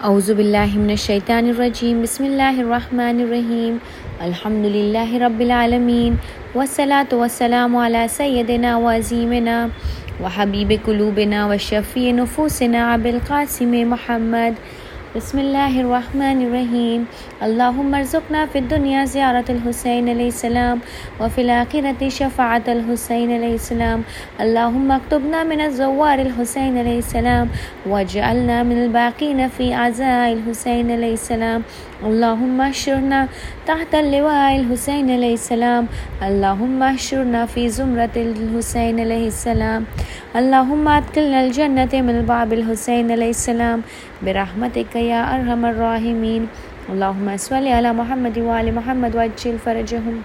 औज़ुबिल्लाहि मिनश्शैतानिर्रजीम बिस्मिल्लाहिर्रहमानिर्रहीम अल्हम्दुलिल्लाहि रब्बिल आलमीन वस्सलातु वस्सलामु अला सय्यदिना व अज़ीमिना व हबीब कुलूबिना व शफ़ी नुफूसिना अबिल क़ासिम मुहम्मद बिस्मिल्लाहिर्रहमानिर्रहीम अल्लाहुम्मा अर्ज़ुक़ना फ़िद्दुनिया ज़ियारतल हुसैन अलैहिस्सलाम व फ़िल आख़िरति शफ़ाअतल हुसैन अलैहिस्सलाम अल्लाहुम्मा अक्तुबना मिनज़ ज़व्वारिल हुसैन अलैहिस्सलाम वजअलना मिनल बाक़ीना फ़ी अज़ाइल हुसैन अलैहिस्सलाम अल्लाहुम्मा अहशुरना तहतल लिवाइल हुसैन अलैहिस्सलाम अल्लाहुम्मा अहशुरना फ़ी ज़ुमरतिल हुसैन अलैहिस्सलाम अल्लाहुम्मा अदखिलनल जन्नत मिन बाबिल हुसैन अलैहिस्सलाम बिरहमतिक या अरहमर राहिमीन अल्लाहुम्मा सल्लि अला मुहम्मद व आलि मुहम्मद वअज्जिल फ़रजहुम।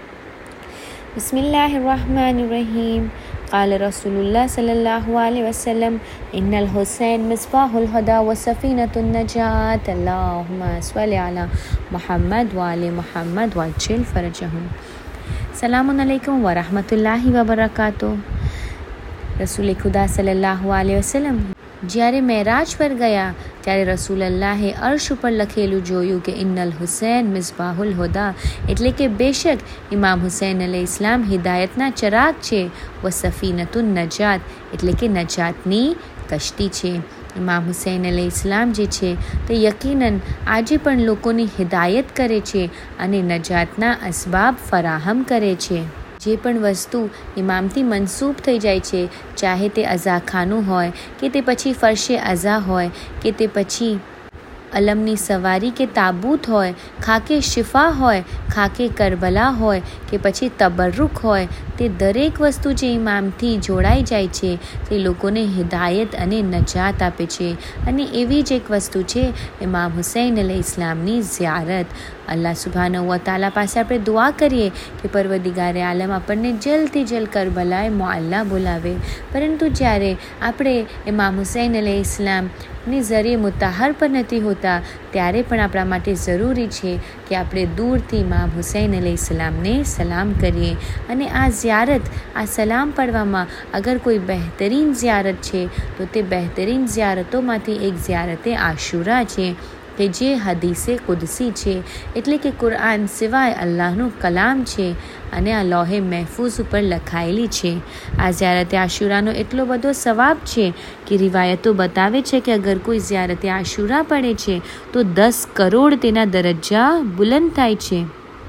बिस्मिल्लाहिर्रहमानिर्रहीम क़ाल रसूलुल्लाह सल्लल्लाहु अलैहि वसल्लम इन्नल हुसैन मिस्बाहुल हुदा व सफ़ीनतुन नजात अल्लाहुम्मा सल्लि अला मुहम्मद व आलि मुहम्मद वअज्जिल फ़रजहुम। सलामुन अलैकुम व रहमतुल्लाहि व बरकातुहू। रसूल खुदा सल्लल्लाहु अलैहि वसल्लम જ્યારે મેરાજ પર ગયા ત્યારે રસૂલલ્લાહે અર્શ ઉપર લખેલું જોયું કે ઇન્નલ હુસૈન મિસ્બાહુલ હુદા, એટલે કે બેશક ઇમામ હુસૈન અલૈહિસ્સલામ હિદાયતના ચરાગ છે, વ સફીનતુન નજાત, એટલે કે નજાતની કશ્તી છે। ઇમામ હુસૈન અલૈહિસ્સલામ જે છે તે યકીનન આજે પણ લોકોની હિદાયત કરે છે અને નજાતના અસબાબ ફરાહમ કરે છે। જે પણ વસ્તુ ઇમામથી મનસૂબ થઈ જાય છે, ચાહે તે અઝાખાનું હોય કે તે પછી ફરશે અઝા હોય કે તે પછી અલમની સવારી કે તાબૂત હોય, ખાકે શિફા હોય, ખાકે કરબલા હોય કે પછી તબર્રુક હોય, તે દરેક વસ્તુ જે ઇમામથી જોડાઈ જાય છે તે લોકોને હિદાયત અને નજાત આપે છે। અને એવી જ એક વસ્તુ છે ઇમામ હુસૈન અલૈહિસ્સલામની ઝિયારત। અલ્લાહ સુબ્હાનહુ વ તઆલા પાસે આપણે દુઆ કરીએ કે પરવરદિગારે આલમ આપણને જલ્દથી જલ્દ કરબલાએ મુઅલ્લા બોલાવે। પરંતુ જ્યારે આપણે ઇમામ હુસૈન અલૈહિસ્સલામની ઝરીએ મુતાહર પર નથી હોતા ત્યારે પણ આપણા માટે જરૂરી છે કે આપણે દૂરથી ઇમામ હુસૈન અલૈહિસ્સલામને સલામ કરીએ। અને આ ઝિયારત, આ સલામ પડવામાં અગર કોઈ બહેતરીન ઝિયારત છે તો તે બહેતરીન ઝિયારતોમાંથી એક ઝિયારતે આશુરા છે કે જે હદીસે કુદસી છે, એટલે કે કુરાન સિવાય અલ્લાહનું કલામ છે અને આ લોહે મહેફૂઝ ઉપર લખાયેલી છે। આ ઝિયારતે આશુરાનો એટલો બધો સવાબ છે કે રિવાયતો બતાવે છે કે અગર કોઈ ઝિયારતે આશુરા પડે છે તો 10 કરોડ તેના દરજ્જા બુલંદ થાય છે।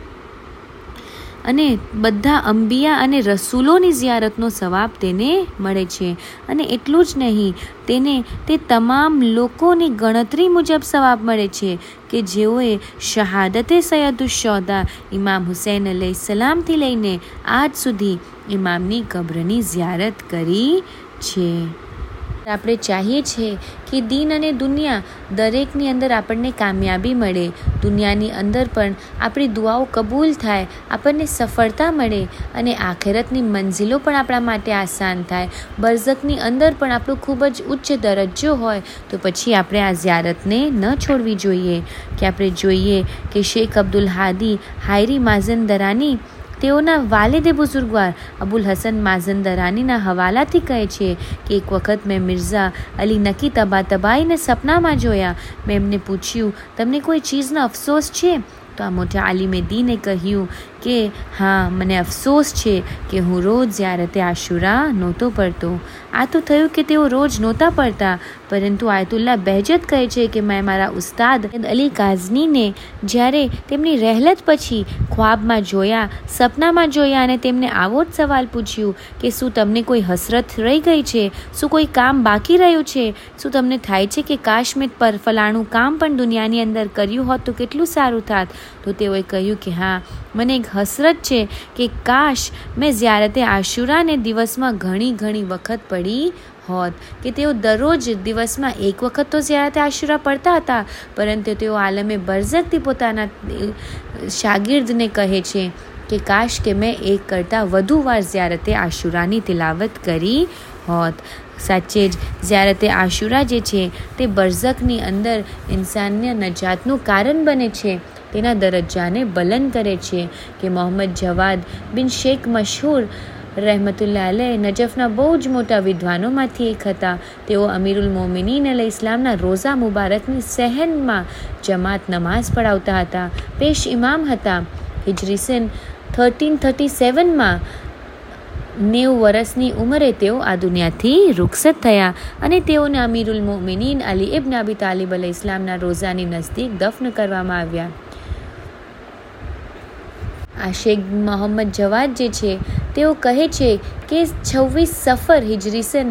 અને બધા અંબિયા અને રસૂલોની ઝિયારતનો સવાબ તેને મળે છે। અને એટલું જ નહીં, તેને તે તમામ લોકોની ગણતરી મુજબ સવાબ મળે છે કે જેઓએ શહાદતે સૈયદુશ્શોહદા ઇમામ હુસૈન અલૈહિસ્સલામથી લઈને આજ સુધી ઇમામની કબ્રની ઝિયારત કરી છે। આપણે ચાહીએ છીએ કે દીન અને દુનિયા દરેકની અંદર આપણને કામયાબી મળે, દુનિયાની અંદર પણ આપણી દુઆઓ કબૂલ થાય, આપણને સફળતા મળે અને આખિરતની મંઝિલો પણ આપણા માટે આસાન થાય, બરઝખની અંદર પણ આપણો ખૂબ જ ઉચ્ચ દરજ્જો હોય તો પછી આપણે આ ઝિયારતને ન છોડવી જોઈએ। કે આપણે જોઈએ કે શેખ અબ્દુલ હાદી હાયરી માઝંદરાની તેઓના વાલિદે બુઝુર્ગવાર અબુલ હસન માઝંદરાનીના હવાલાથી કહે છે કે એક વખત મેં મિર્ઝા અલી નકી તબાતબાઈને સપનામાં જોયા। મેં એમને પૂછ્યું, તમને કોઈ ચીજનો અફસોસ છે? તો આ મોટા આલિમે દીને કહ્યું કે હા, મને અફસોસ છે કે હું રોજ ઝિયારતે આશુરા નહોતો પડતો। આ તો થયું કે તેઓ રોજ નહોતા પડતા, પરંતુ આયતુલ્લાહ બહેજત કહે છે કે મેં મારા ઉસ્તાદ અલી કાઝનીને જ્યારે તેમની રહેલત પછી ખ્વાબમાં જોયા, સપનામાં જોયા અને તેમને આવો જ સવાલ પૂછ્યું કે શું તમને કોઈ હસરત રહી ગઈ છે, શું કોઈ કામ બાકી રહ્યું છે, શું તમને થાય છે કે કાશ મેં પર ફલાણું કામ પણ દુનિયાની અંદર કર્યું હોત તો કેટલું સારું થાત? તો તેઓએ કહ્યું કે હા, મને એક હસરત છે કે કાશ મેં ઝિયારતે આશુરાને દિવસમાં ઘણી વખત પડી હોત। કે તેઓ દરરોજ દિવસમાં એક વખત તો ઝિયારતે આશુરા પડતા હતા, પરંતુ તેઓ આલમે બરઝખથી પોતાના શાગિર્દને કહે છે કે કાશ કે મેં એક કરતાં વધુ વાર ઝિયારતે આશુરાની તિલાવત કરી હોત। સાચે જ ઝિયારતે આશુરા જે છે તે બરઝખની અંદર ઇન્સાનને નજાતનું કારણ બને છે, તેના દરજ્જાને બલંદ કરે છે। કે મોહમ્મદ જવાદ બિન શેખ મશહૂર રહેમતુલ્લાહ અલૈહ નજફના બહુ જ મોટા વિદ્વાનોમાંથી એક હતા. તેઓ અમીરુલ મોમિનીન અલૈહ ઇસ્લામના રોઝા મુબારકની સહેનમાં જમાત નમાઝ પઢાવતા હતા. પેશ ઇમામ હતા. હિજરી સન 1337માં 90 વર્ષની ઉંમરે તેઓ આ દુનિયાથી રૂખસત થયા અને તેઓને અમીરુલ મોમિનીન અલી ઇબ્ન અબી તાલિબ અલૈહ ઇસ્લામના રોઝાની નજદીક દફન કરવામાં આવ્યા. આ શેખ મોહમ્મદ જવાદ જે છે તેઓ કહે છે કે 26 સફર હિજરી સન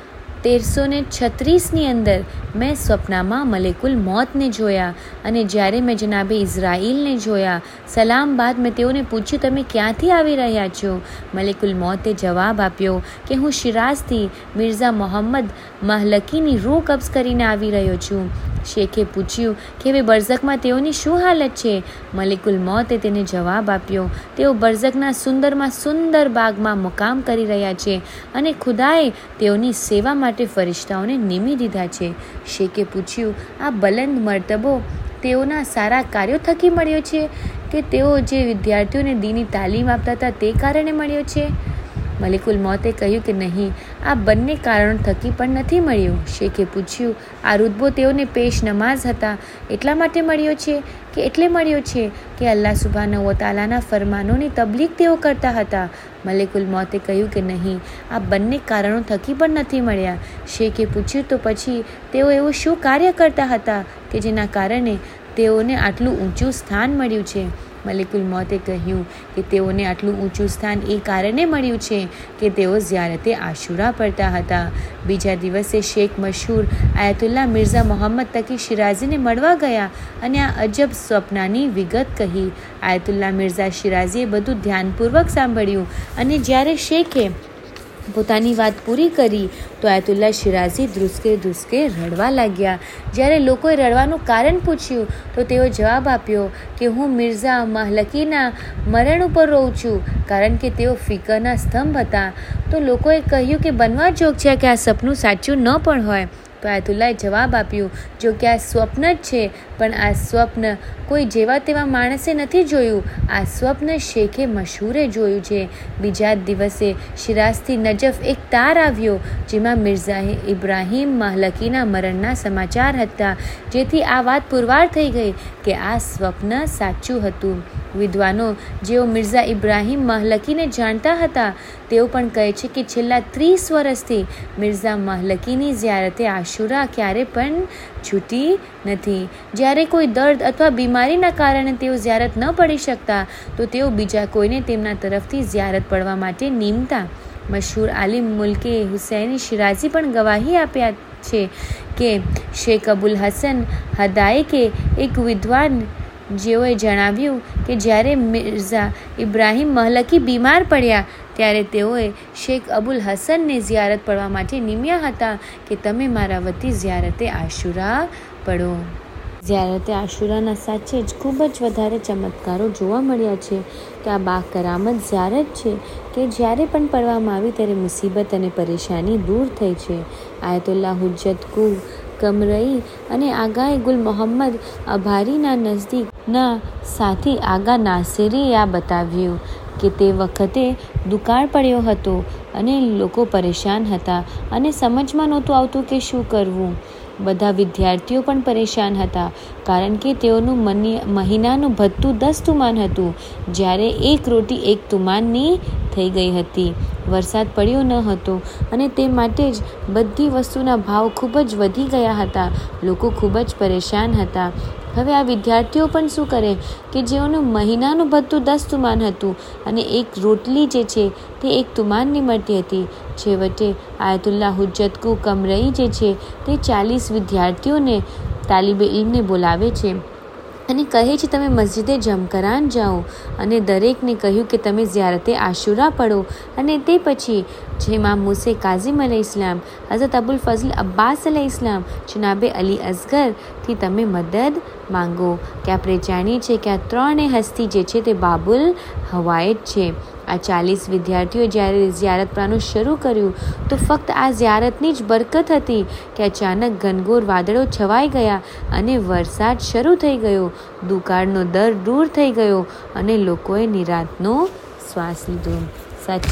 1336ની અંદર મેં સ્વપ્નમાં મલેકુલ મોતને જોયા અને જ્યારે મેં જનાબે ઇઝરાઈલને જોયા. સલામ બાદ મેં તેઓને પૂછ્યું, તમે ક્યાંથી આવી રહ્યા છો? મલેકુલ મોતે જવાબ આપ્યો કે હું શિરાઝથી મિર્ઝા મોહમ્મદ મહલકીની રૂહ કબ્ઝ કરીને આવી રહ્યો છું. શેખે પૂછ્યું કે હવે બરઝખમાં તેઓની શું હાલત છે? મલિકુલ મોતે તેને જવાબ આપ્યો, તેઓ બરઝખના સુંદરમાં સુંદર બાગમાં મુકામ કરી રહ્યા છે અને ખુદાએ તેઓની સેવા માટે ફરિશ્તાઓને નિમી દીધા છે. શેખે પૂછ્યું, આ બલંદ મર્તબો તેઓના સારા કાર્યો થકી મળ્યો છે કે તેઓ જે વિદ્યાર્થીઓને દીની તાલીમ આપતા હતા તે કારણે મળ્યો છે? મલિકુલ મોતે કહ્યું કે નહીં, આ બંને કારણો થકી પણ નથી મળ્યું. શેખે પૂછ્યું, આ રુતબો તેઓને પેશ નમાઝ હતા એટલા માટે મળ્યો છે કે એટલે મળ્યો છે કે અલ્લાહ સુબ્હાનહુ વ તઆલાના ફરમાનોની તબલીગ તેઓ કરતા હતા? મલિકુલ મોતે કહ્યું કે નહીં, આ બંને કારણો થકી પણ નથી મળ્યા. શેખે પૂછ્યું, તો પછી તેઓ એવું શું કાર્ય કરતા હતા કે જેના કારણે તેઓને આટલું ઊંચું સ્થાન મળ્યું છે? મલિકુલ મોતે કહ્યું કે તેઓને આટલું ઊંચું સ્થાન એ કારણે મળ્યું છે કે તેઓ ઝિયારતે આશુરા પડતા હતા. બીજા દિવસે શેખ મશહૂર આયતુલ્લાહ મિર્ઝા મોહમ્મદ તકી શિરાઝીને મળવા ગયા અને આ અજબ સ્વપ્નાની વિગત કહી. આયતુલ્લાહ મિર્ઝા શિરાઝીએ બધું ધ્યાનપૂર્વક સાંભળ્યું અને જ્યારે શેખે પોતાની વાત પૂરી કરી તો આયતુલ્લાહ શિરાઝી ધ્રુસકે રડવા લાગ્યા. જ્યારે લોકોએ રડવાનું કારણ પૂછ્યું તો તેઓ જવાબ આપ્યો કે હું મિર્ઝા મહલકીના મરણ ઉપર રોઉં છું, કારણ કે તેઓ ફિકરના સ્તંભ હતા. તો લોકોએ કહ્યું કે બનવા જોગ છે કે આ સપનું સાચું ન પણ હોય. તો આયતુલ્લાહે જવાબ આપ્યું, જો કે આ સ્વપ્ન જ છે, પણ આ સ્વપ્ન કોઈ જેવા તેવા માણસે નથી જોયું. આ સ્વપ્ન શેખે મશહૂરે જોયું છે. બીજા જ દિવસે શિરાઝથી નજફ એક તાર આવ્યો જેમાં મિર્ઝા ઇબ્રાહીમ મહલકીના મરણના સમાચાર હતા, જેથી આ વાત પુરવાર થઈ ગઈ કે આ સ્વપ્ન સાચું હતું. વિદ્વાનો જેઓ મિર્ઝા ઇબ્રાહીમ મહલકીને જાણતા હતા તેઓ પણ કહે છે કે છેલ્લા 30 વર્ષથી મિર્ઝા મહલકીની ઝિયારતે આશુરા ક્યારે પણ છૂટી નથી. જ્યારે કોઈ દર્દ અથવા બીમારીના કારણે તેઓ ઝિયારત ન પડી શકતા તો તેઓ બીજા કોઈને તેમના તરફથી ઝિયારત પડવા માટે નીમતા. મશહૂર આલિમ મુલ્કે હુસૈની શિરાઝી પણ ગવાહી આપ્યા છે કે શેખ અબુલ હસન હદાયકે એક વિદ્વાન જેઓએ જણાવ્યું કે જ્યારે મિર્ઝા ઇબ્રાહીમ મહલકી બીમાર પડ્યા ત્યારે તેઓએ શેખ અબુલ હસનને ઝિયારત પડવા માટે નિમ્યા હતા કે તમે મારા વતી ઝિયારતે આશુરા પડો. ઝિયારતે આશુરાના સાચે જ ખૂબ જ વધારે ચમત્કારો જોવા મળ્યા છે કે આ બાકરામત ઝિયારત છે કે જ્યારે પણ પડવામાં આવી ત્યારે મુસીબત અને પરેશાની દૂર થઈ છે. આયતુલ્લાહ હુજ્જત કુલ કમરઈ અને આગાએ ગુલ મોહમ્મદ અભારીના નજદીકના સાથી આગા નાસિરીએ આ બતાવ્યું કે તે વખતે દુકાળ પડ્યો હતો અને લોકો પરેશાન હતા અને સમજમાં નહોતું આવતું કે શું કરવું. બધા વિદ્યાર્થીઓ પણ પરેશાન હતા કારણ કે તેઓનું મહિનાનું ભથ્થું 10 તુમાન હતું, જ્યારે એક રોટી 1 તુમાનની થઈ ગઈ હતી. વરસાદ પડ્યો ન હતો અને તે માટે જ બધી વસ્તુના ભાવ ખૂબ જ વધી ગયા હતા. લોકો ખૂબ જ પરેશાન હતા. હવે આ વિદ્યાર્થીઓ પણ શું કરે કે જેઓનું મહિનાનું ભથ્થું 10 તુમાન હતું અને એક રોટલી જે છે તે 1 તુમાનની મળતી હતી. છેવટે આયતુલ્લાહ હુજ્જત કુ કમરઈ જે છે તે 40 વિદ્યાર્થીઓને તાલિબે ઇલ્મને બોલાવે છે અને કહે છે તમે મસ્જિદે જમકરાન જાઓ અને દરેકને કહ્યું કે તમે ઝિયારતે આશુરા પડો અને તે પછી ઇમામ મુસે કાઝિમ અલૈહ ઇસ્લામ, હઝરત અબુલ ફઝલ અબ્બાસ અલૈહ ઇસ્લામ, જનાબે અલી અસગરથી તમે મદદ માંગો. કે આપણે જાણીએ છીએ કે આ 3 હસ્તી જે છે તે બાબુલ હવાયત છે. આ 40 વિદ્યાર્થીઓએ જ્યારે ઝિયારત પડવાનું શરૂ કર્યું તો ફક્ત આ ઝિયારતની જ બરકત હતી કે અચાનક ઘનઘોર વાદળો છવાઈ ગયા અને વરસાદ શરૂ થઈ ગયો. દુકાળનો દર દૂર થઈ ગયો અને લોકોએ નિરાંતનો શ્વાસ લીધો. સાચે જ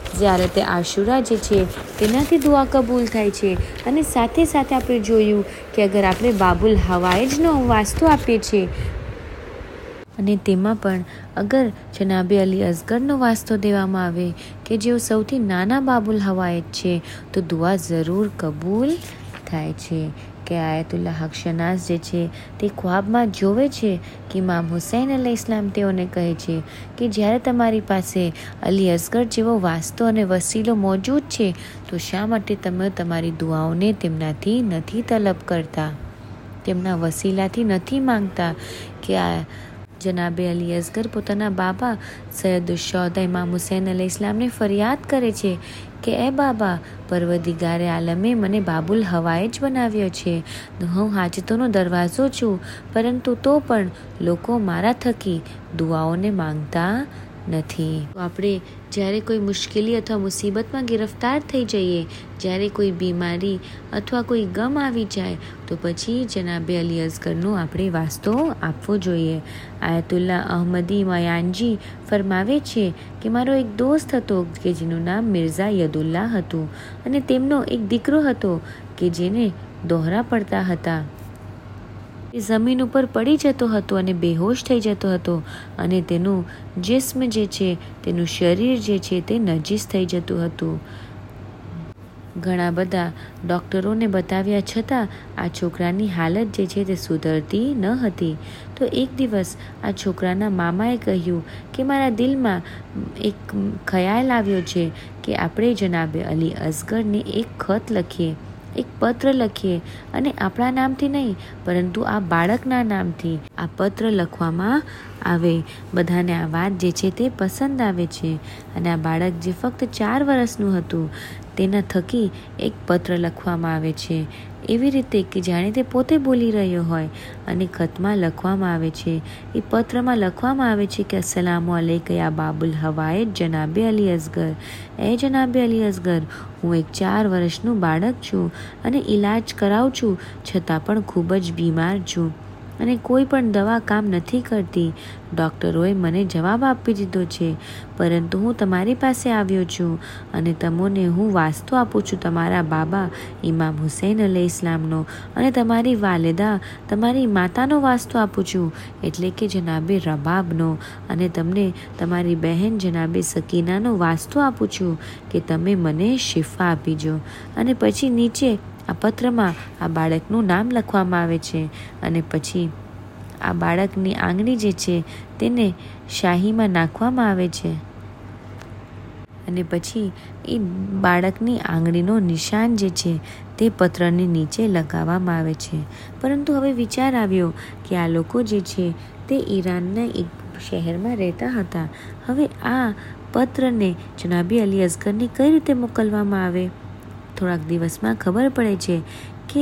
ઝિયારતે આશુરા જે છે તેનાથી દુઆ કબૂલ થાય છે. અને સાથે સાથે આપણે જોયું કે અગર આપણે બાબુલ હવાઈજનો વાસ્તુ આપીએ છીએ અને તેમાં પણ અગર જનાબે અલી અસગરનો વાસ્તો દેવામાં આવે કે જેઓ સૌથી નાના બાબુલ હવાઈજ છે તો દુઆ જરૂર કબૂલ થાય છે. કે આયતુલ્લા હક શનાસ જે છે તે ખ્વાબમાં જોવે છે કે ઇમામ હુસૈન અલૈહિસ્સલામ તેઓને કહે છે કે જ્યારે તમારી પાસે અલી અસગર જેવો વાસ્તો અને વસીલો મોજૂદ છે તો શા માટે તમે તમારી દુઆઓને તેમનાથી નથી તલબ કરતા, તેમના વસીલાથી નથી માંગતા. કે આ જનાબે અલી અસગર પોતાના બાબા સૈયદુશ્શોહદા ઇમામ હુસૈન અલૈહિસ્સલામને ફરિયાદ કરે છે કે એ બાબા, પરવદિગારે આલમે મને બાબુલ હવાઈજ બનાવ્યો છે. હું હાજતોનો દરવાજો છું, પરંતુ તો પણ લોકો મારા થકી દુઆઓને માંગતા નથી. આપણે જ્યારે કોઈ મુશ્કેલી અથવા મુસીબતમાં ગિરફ્તાર થઈ જઈએ, જ્યારે કોઈ બીમારી અથવા કોઈ ગમ આવી જાય તો પછી જનાબે અલી અસગરનો આપણે વાસ્તો આપવો જોઈએ. આયતુલ્લા અહમદી મયાનજી ફરમાવે છે કે મારો એક દોસ્ત હતો કે જેનું નામ મિર્ઝા યદુલ્લા હતું અને તેમનો એક દીકરો હતો કે જેને દોહરા પડતા હતા. એ જમીન ઉપર પડી જતો હતો અને બેહોશ થઈ જતો હતો અને તેનું જિસ્મ જે છે, તેનું શરીર જે છે તે નજીસ થઈ જતું હતું. ઘણા બધા ડૉક્ટરોને બતાવ્યા છતાં આ છોકરાની હાલત જે છે તે સુધરતી ન હતી. તો એક દિવસ આ છોકરાના મામાએ કહ્યું કે મારા દિલમાં એક ખ્યાલ આવ્યો છે કે આપણે જનાબે અલી અસગરને એક ખત લખીએ, એક પત્ર લખીએ અને આપણા નામથી નહીં પરંતુ આ બાળકના નામથી આ પત્ર લખવામાં આવે. બધાને આ વાત જે છે તે પસંદ આવે છે અને આ બાળક જે ફક્ત 4 વર્ષનું હતું તેના થકી એક પત્ર લખવામાં આવે છે, એવી રીતે કે જાણે તે પોતે બોલી રહ્યો હોય. અને ખતમાં લખવામાં આવે છે, એ પત્રમાં લખવામાં આવે છે કે અસ્સલામુ અલૈકા યા બાબુલ હવાઈજ જનાબે અલી અસગર. એ જનાબે અલી અસગર, હું એક 4 વર્ષનું બાળક છું અને ઈલાજ કરાવું છું છતાં પણ ખૂબ જ બીમાર છું અને કોઈ પણ દવા કામ નથી કરતી. ડૉક્ટરોએ મને જવાબ આપી દીધો છે, પરંતુ હું તમારી પાસે આવ્યો છું અને તમને હું વાસ્તો આપું છું તમારા બાબા ઇમામ હુસૈન અલૈહિસ્સલામનો અને તમારી વાલિદા, તમારી માતાનો વાસ્તો આપું છું, એટલે કે જનાબે રબાબનો, અને તમને તમારી બહેન જનાબે સકીનાનો વાસ્તો આપું છું કે તમે મને શિફા આપીજો. અને પછી નીચે આ પત્રમાં આ બાળકનું નામ લખવામાં આવે છે અને પછી આ બાળકની આંગળી જે છે તેને શાહીમાં નાખવામાં આવે છે અને પછી એ બાળકની આંગળીનો નિશાન જે છે તે પત્રની નીચે લગાવવામાં આવે છે. પરંતુ હવે વિચાર આવ્યો કે આ લોકો જે છે તે ઈરાનના એક શહેરમાં રહેતા હતા. હવે આ પત્રને જનાબે અલી અસગરને કઈ રીતે મોકલવામાં આવે? થોડાક દિવસમાં ખબર પડે છે કે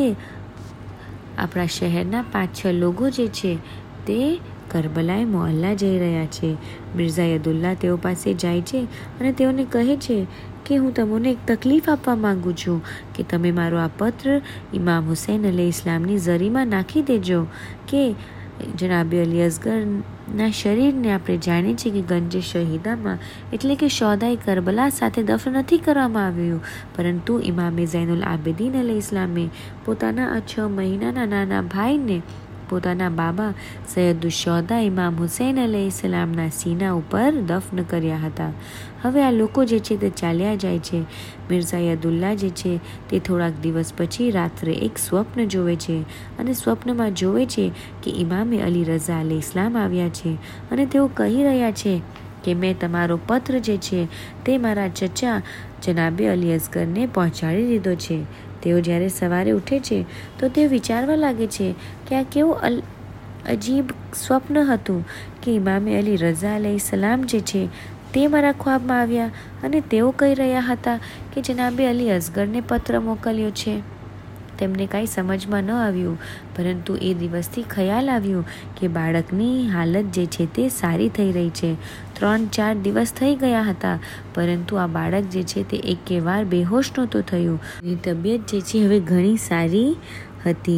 આપણા શહેરના 5-6 લોકો જે છે તે કરબલાએ મોહલ્લા જઈ રહ્યા છે. મિર્ઝા યદુલ્લા તેઓ પાસે જાય છે અને તેઓને કહે છે કે હું તમને એક તકલીફ આપવા માંગુ છું કે તમે મારો આ પત્ર ઇમામ હુસૈન અલૈહિસ્સલામની ઝરીમાં નાખી દેજો. કે જનાબે અલી અસગરના શરીરને આપણે જાણીએ છીએ કે ગંજે શહીદામાં એટલે કે શોહદાએ કરબલા સાથે દફન નથી કરવામાં આવ્યું, પરંતુ ઇમામે ઝૈનુલ આબિદીન અલૈહિસ્સલામે પોતાના આ 6 મહિનાના નાના ભાઈને પોતાના બાબા સૈયદુશ્શોહદા ઇમામ હુસૈન અલૈહિસ્સલામના સીના ઉપર દફન કર્યા હતા. હવે આ લોકો જે છે તે ચાલ્યા જાય છે. મિર્ઝા યદુલ્લા જે છે તે થોડાક દિવસ પછી રાત્રે એક સ્વપ્ન જોવે છે અને સ્વપ્નમાં જોવે છે કે ઇમામે અલી રઝા અલૈહિસ્સલામ આવ્યા છે અને તેઓ કહી રહ્યા છે કે મેં તમારો પત્ર જે છે તે મારા ચચા જનાબે અલી અસગરને પહોંચાડી દીધો છે. તેઓ જ્યારે સવારે ઉઠે છે તો તેઓ વિચારવા લાગે છે કે આ કેવું અજીબ સ્વપ્ન હતું કે ઇમામે અલી રઝા અલૈહિસ્સલામ જે છે તે મારા ખ્વાબમાં આવ્યા અને તેઓ કહી રહ્યા હતા કે જનાબે અલી અસગરને પત્ર મોકલ્યો છે. તેમને કાંઈ સમજમાં ન આવ્યું, પરંતુ એ દિવસથી ખ્યાલ આવ્યું કે બાળકની હાલત જે છે તે સારી થઈ રહી છે. 3-4 દિવસ થઈ ગયા હતા, પરંતુ આ બાળક જે છે તે એકે વાર બેહોશ નહોતું થયું. એની તબિયત જે છે હવે ઘણી સારી હતી.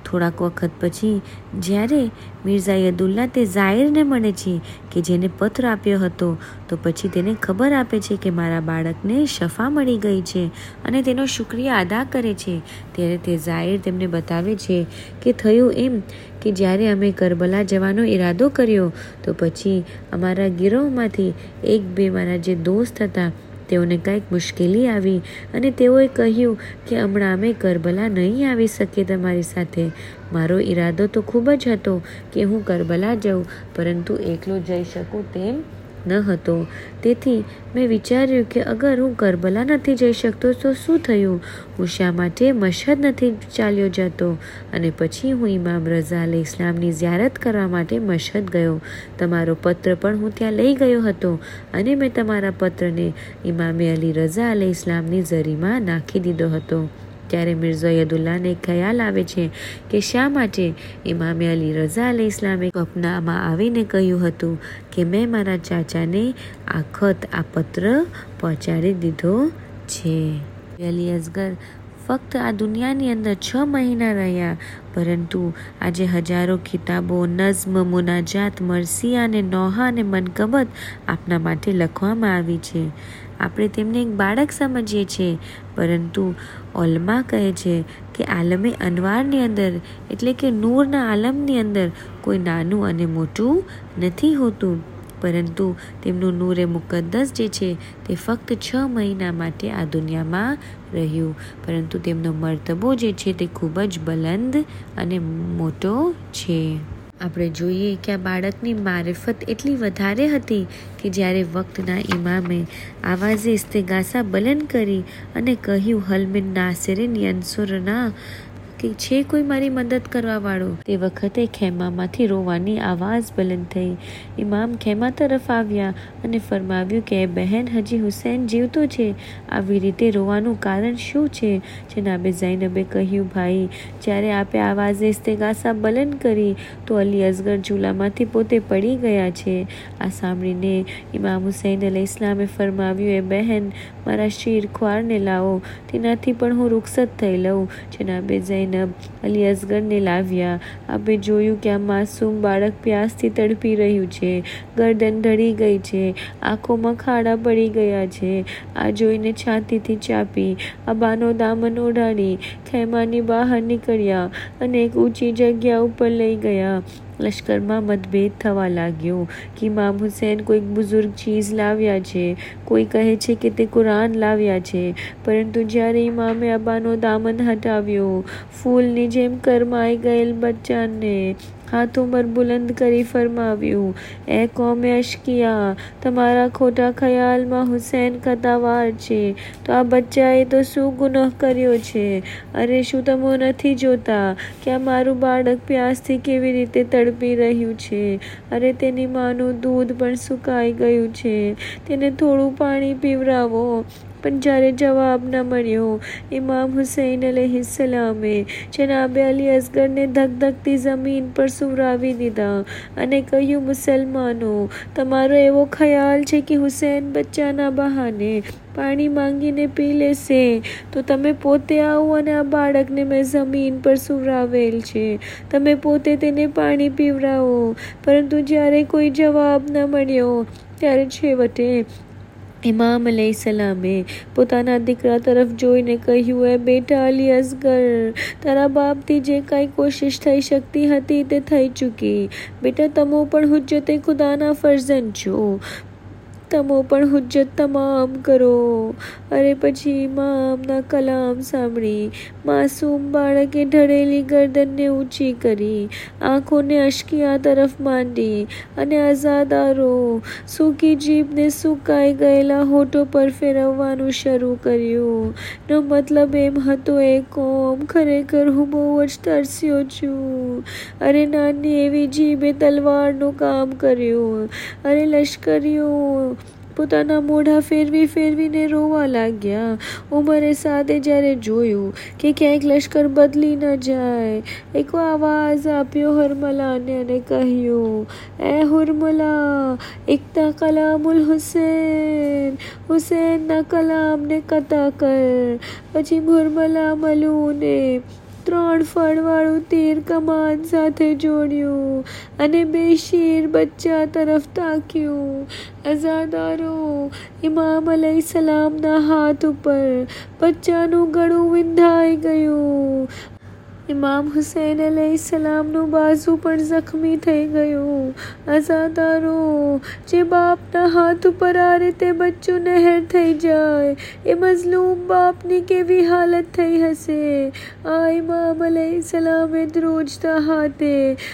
થોડાક વખત પછી જ્યારે મિર્ઝા યદુલ્લા તે ઝાહિરને મળે છે કે જેને પત્ર આપ્યો હતો, તો પછી તેને ખબર આપે છે કે મારા બાળકને શફા મળી ગઈ છે અને તેનો શુક્રિયા અદા કરે છે. ત્યારે તે ઝાહિર તેમને બતાવે છે કે થયું એમ કે જ્યારે અમે કરબલા જવાનો ઈરાદો કર્યો તો પછી અમારા ગિરોહમાંથી એક બે મારા જે દોસ્ત હતા તેઓને કંઈક મુશ્કેલી આવી અને તેઓએ કહ્યું કે હમણાં અમે કરબલા નહીં આવી શકીએ તમારી સાથે. મારો ઈરાદો તો ખૂબ જ હતો કે હું કરબલા જાઉં, પરંતુ એકલો જઈ શકું તેમ ન હતો. તેથી મેં વિચાર્યું કે અગર હું કરબલા નથી જઈ શકતો તો શું થયું, હું શા માટે મશહદ નથી ચાલ્યો જતો. અને પછી હું ઇમામ રઝા અલૈહિ ઇસ્લામની ઝિયારત કરવા માટે મશહદ ગયો. તમારો પત્ર પણ હું ત્યાં લઈ ગયો હતો અને મેં તમારા પત્રને ઇમામે અલી રઝા અલૈહિ ઇસ્લામની ઝરીમાં નાખી દીધો હતો. ત્યારે મિર્ઝા યદુલ્લાને ખ્યાલ આવે છે કે શા માટે ઇમામે અલી રઝા અલૈહિ ઇસ્લામે સપનામાં આવીને કહ્યું હતું કે મેં મારા ચાચાને આ પત્ર પહોંચાડી દીધો છે. અલી અસગર ફક્ત આ દુનિયાની અંદર 6 મહિના રહ્યા, પરંતુ આજે હજારો કિતાબો, નઝ્મ, મુનાજાત, મરસિયા અને નોહા અને મનકબત આપના માટે લખવામાં આવી છે. આપણે તેમને એક બાળક સમજીએ છીએ, પરંતુ ઓલમા કહે છે કે આલમે અનવારની અંદર એટલે કે નૂરના આલમની અંદર કોઈ નાનું અને મોટું નથી હોતું, પરંતુ તેમનું નૂરે મુકદ્દસ જે છે તે ફક્ત 6 મહિના માટે આ દુનિયામાં રહ્યું, પરંતુ તેમનો મર્તબો જે છે તે ખૂબ જ બલંદ અને મોટો છે. આપણે જોઈએ કે આ બાળકની મારિફત એટલી વધારે હતી કે જ્યારે વક્તના ઇમામે આવાઝે ઇસ્તિગાસા બલંદ કરી અને કહ્યું હલ મિન નાસિરિન યન્સુરના, કે છે કોઈ મારી મદદ કરવા વાળો, તે વખતે ખેમામાંથી રોવાની આવાજ બલંદ થઈ. ઇમામ ખેમા તરફ આવ્યા અને ફરમાવ્યું કે એ બહેન, હજી હુસૈન જીવતો છે, આવી રીતે રોવાનું કારણ શું છે? જનાબે ઝૈનબે કહ્યું, ભાઈ, જ્યારે આપે આવાઝે ઇસ્તિગાસા બલંદ કરી તો અલી અસગર ઝૂલામાંથી પોતે પડી ગયા છે. આ સાંભળીને ઇમામ હુસૈન અલૈહિ ઇસ્લામે ફરમાવ્યું, એ બહેન, મારા શીર ખ્વારને લાવો, તેનાથી પણ હું રૂખસત થઈ લઉં. જનાબે ઝૈનબ અલી અસગરને લાવ્યા. આપણે જોયું કે આ માસૂમ બાળક પ્યાસથી તડપી રહ્યું છે, ગરદન ઢળી ગઈ છે, આંખોમાં ખાડા પડી ગયા છે. આ જોઈને છાતીથી ચાપી અબાનો દામન ઓઢાડી ખેમાની બહાર નીકળ્યા અને એક ઊંચી જગ્યા ઉપર લઈ ગયા. લશ્કરમાં મતભેદ થવા લાગ્યો કે ઇમામ હુસૈન કોઈક બુઝુર્ગ ચીઝ લાવ્યા છે, કોઈ કહે છે કે તે કુરાન લાવ્યા છે, પરંતુ જ્યારે ઇમામે અબાનો દામન હટાવ્યો, ફૂલની જેમ કરમાઈ ગયેલ બચ્ચાને હાથો પર બુલંદ કરી ફરમાવ્યું, એ કોમે અશકિયા, તમારા ખોટા ખ્યાલમાં હુસૈન કતાવાર છે, તો આ બચ્ચાએ તો શું ગુનાહ કર્યો છે? અરે શું તમે નથી જોતા કે આ મારું બાળક પ્યાસથી કેવી રીતે તડપી રહ્યું છે? અરે તેની માનું દૂધ પણ સુકાઈ ગયું છે, તેને થોડું પાણી પીવડાવો. પણ જ્યારે જવાબ ન મળ્યો, ઇમામ હુસૈન અલૈહિસ્સલામે જનાબે અલી અસગરને ધગધગતી જમીન પર સુવરાવી દીધા અને કહ્યું, મુસલમાનો, તમારો એવો ખ્યાલ છે કે હુસૈન બચ્ચાના બહાને પાણી માંગીને પી લેશે, તો તમે પોતે આવો અને આ બાળકને મેં જમીન પર સુવરાવેલ છે, તમે પોતે તેને પાણી પીવડાવો. પરંતુ જ્યારે કોઈ જવાબ ન મળ્યો, ત્યારે છેવટે ઇમામ અલૈહિસ્સલામે પોતાના દીકરા તરફ જોઈને કહ્યું, એ બેટા અલી અસગર, તારા બાપથી જે કાંઈ કોશિશ થઈ શકતી હતી તે થઈ ચૂકી. બેટા, તમો પણ હુજ્જતે ખુદાના ફરજંદ છો, તમો પણ હુજ્જત તમામ કરો. અરે પછી ઇમામના કલામ સાંભળી માસૂમ બાળકે ઢળેલી ગરદનને ઊંચી કરી, આંખોને અશકિયા તરફ માંડી અને અઝાદારો સૂકી જીભને સુકાઈ ગયેલા હોઠો પર ફેરવવાનું શરૂ કર્યું. નો મતલબ એમ હતો, એ કોમ, ખરેખર હું બહુ જ તરસ્યો છું. અરે નાની એવી જીભે તલવારનું કામ કર્યું. અરે લશ્કરીઓ પોતાના મોઢા ફેરવીને રોવા લાગ્યા. ઉમરે સાદે જ્યારે જોયું કે ક્યાંક લશ્કર બદલી ન જાય, એક આવાજ આપ્યો હરમલાને અને કહ્યું, એ હુરમલા, ઇક્તા કલામુલ હુસૈન, હુસૈનના કલામને કતા કર. પછી હુરમલા મલૂને 3 ફળવાળું તીર કમાન સાથે જોડ્યું અને 2 શીર બચ્ચા તરફ તાક્યું. અઝાદારો, ઇમામ અલૈહિસ્સલામના હાથ ઉપર બચ્ચાનું ગળું વિંધાઈ ગયું. ઇમામ હુસૈન અલૈહિસ્સલામનું બાજુ પણ જખમી થઈ ગયું. અઝાદારો, જે બાપના હાથ ઉપર આ રીતે બચ્ચું નહેર થઈ જાય એ મઝલૂમ બાપની કેવી હાલત થઈ હશે. આ ઇમામ અલૈહિસ્સલામે ધ્રુજતા હાથે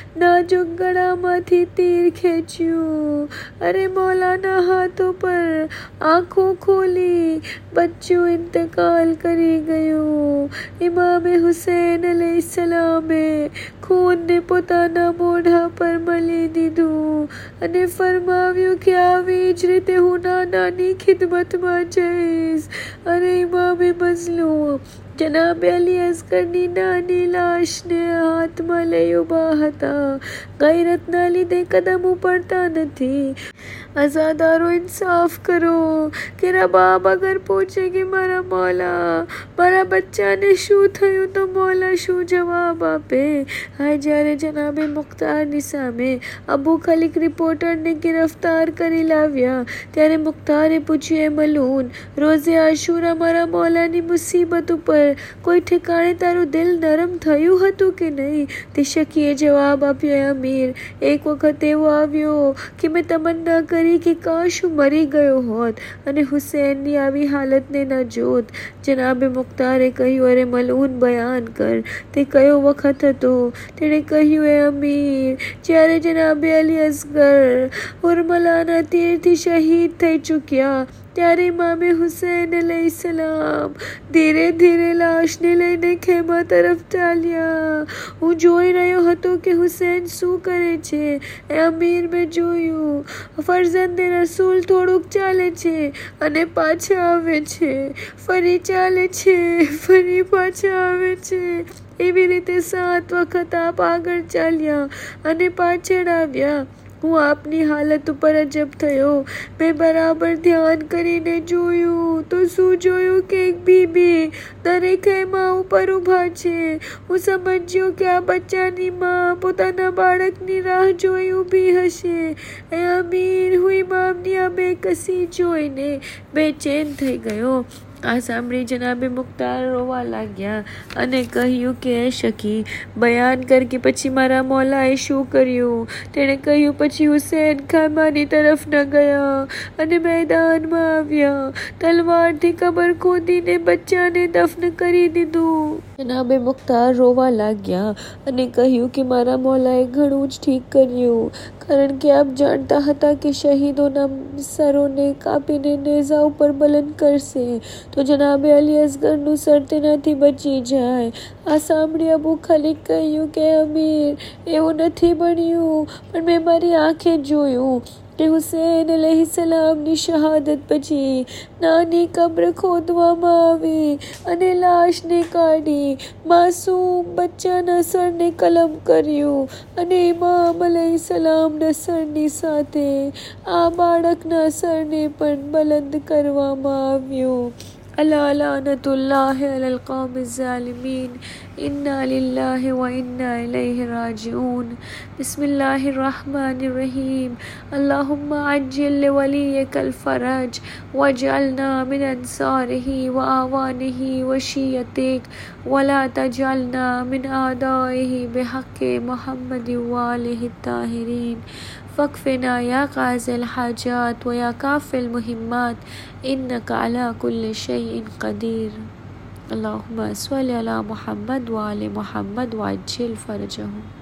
નાજુક ગળામાંથી તીર ખેંચ્યું. અરે મૌલાના હાથો પર આંખો ખોલી બચ્ચું ઇંતકાલ કરી ગયું. ઇમામે હુસૈન અલૈહિસ્સલામે ખૂનને પોતાના મોઢા પર મળી દીધું અને ફરમાવ્યું કે આવી જ રીતે હું નાનાની ખિદમતમાં જઈશ. અરે ઇમામે મઝલૂમ જનાબ અલી અસ્ગરની નાની લાશને હાથમાં લઈ ઊભા હતા. ગૈરતના લીધે કદમ ઉપાડતા નથી. અઝાદારો, ઇન્સાફ કરો કે રબાબ અગર પૂછે કે મારા મૌલા, મારા બચ્ચાને શું થયું તો મૌલા શું જવાબ આપે? હા, જ્યારે જનાબે મુખ્તારની સામે અબુ ખલીક રિપોર્ટરને ગિરફ્તાર કરી લાવ્યા ત્યારે મુખ્તારે પૂછ્યું, એ મલૂન, રોઝે આશુરા મારા મૌલાની મુસીબત ઉપર કોઈ ઠેકાણે તારું દિલ નરમ થયું હતું કે નહીં? તે શકીએ જવાબ આપ્યો, અમીર, એક વખત એવો આવ્યો કે મેં તમન્ના કરી કે કાશ હું મરી ગયો હોત અને હુસૈનની આવી હાલતને ન જોત. જનાબે મુખ્તારે કહ્યું, અરે મલૂન, બયાન કર, તે કયો વખત હતો? તેણે કહ્યું, એ અમીર, જ્યારે જનાબે અલી અસ્ગર હુરમલાના તીરથી શહીદ થઈ ચૂક્યા ત્યારે ઇમામે હુસૈન અલૈહિસ્સલામ ધીરે ધીરે લાશને લઈને ખેમા તરફ ચાલ્યા. હું જોઈ રહ્યો હતો કે હુસૈન શું કરે છે. એ અમીર, મેં જોયું. ફરઝંદે રસૂલ થોડુંક ચાલે છે અને પાછા આવે છે, ફરી ચાલે છે, ફરી પાછા આવે છે. એવી રીતે 7 વખત આપ આગળ ચાલ્યા અને પાછળ આવ્યા. હું આપની હાલત ઉપર અજબ થયો. મેં બરાબર ધ્યાન કરીને જોયું તો શું જોયું કે એક બીબી દરેક ખેમા ઉપર ઊભા છે. હું સમજ્યો કે આ બચ્ચાની માં પોતાના બાળકની રાહ જોઈ ઊભી હશે. એ અમીર, હું ઇમામની આ બેકસી જોઈને બેચેન થઈ ગયો. આ સાંભળી જનાબે મુખ્તાર રોવા લાગ્યા અને કહ્યું કે એ શકી, બયાન કર કે પછી મારા મૌલાએ શું કર્યું? તેણે કહ્યું, પછી હુસૈન ખેમાની તરફ ન ગયા અને મેદાનમાં આવ્યા. તલવારથી કબર ખોદીને બચ્ચાને દફન કરી દીધું. જનાબે મુખ્તાર રોવા લાગ્યા અને કહ્યું કે મારા મૌલાએ ઘણું જ ઠીક કર્યું, કારણ કે આપ જાણતા હતા કે શહીદોના સરોને કાપીને નેઝા ઉપર બલંદ કરશે તો જનાબે અલી અસ્ગરનું સર તેનાથી બચી જાય. આ સાંભળી અબુ ખલીક કહ્યું કે અમીર, એવું નથી બન્યું, પણ મેં મારી આંખે જોયું કે હુસૈન અલૈહિસ્સલામની શહાદત પછી નાની કબ્ર ખોદવામાં આવી અને લાશને કાઢી માસૂમ બચ્ચાના સરને કલમ કર્યું અને ઇમામ અલૈહિસ્સલામના સરની સાથે આ બાળકના સરને પણ બલંદ કરવામાં આવ્યું. અલા લાનતુલ્લાહિ અલલ કૌમિઝ ઝાલિમીન. इन्ना लिल्लाहि व इन्ना इलैहि राजिऊन. बिस्मिल्लाहिर रहमानिर रहीम. अल्लाहुम्मा अज्जिल लिवलिय्यिकल फरज वजअलना मिन अंसारिही व आवानिही व शियतिक वला तजअलना मिन आदाइही बिहक़्क़ि मुहम्मदिन व आलिहि ताहिरीन. फ़क्फ़िना या क़ाज़िल हाजात व या काफ़िल मुहिम्मात इन्नका अला कुल्लि शैइन क़दीर. अल्लाहुम्मा सल्लि अला मुहम्मद व आलि मुहम्मद व अज्जिल फ़रजहु.